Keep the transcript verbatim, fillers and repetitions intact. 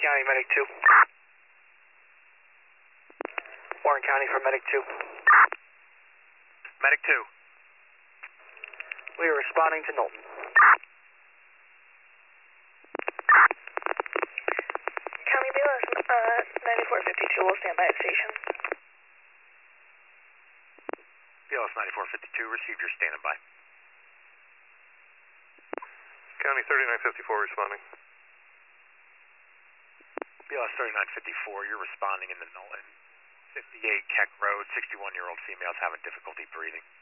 County, Medic two. Warren County for Medic two. Medic two. We are responding to Knowlton. County B L S uh, ninety-four fifty-two, we'll stand by at station. B L S ninety-four fifty-two, receive your standing by. County thirty-nine fifty-four responding. B L S thirty-nine fifty-four, you're responding in the Knowlton. fifty-eight Keck Road, sixty-one-year-old female's having difficulty breathing.